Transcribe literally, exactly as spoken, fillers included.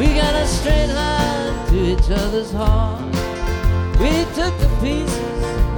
We got a straight line to each other's heart. We took